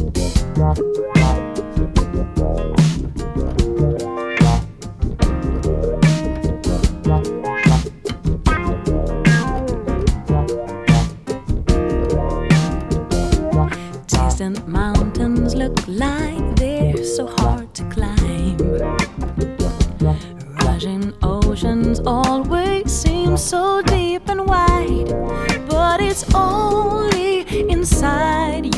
Distant mountains look like they're so hard to climb. Rushing oceans always seem so deep and wide, but it's only inside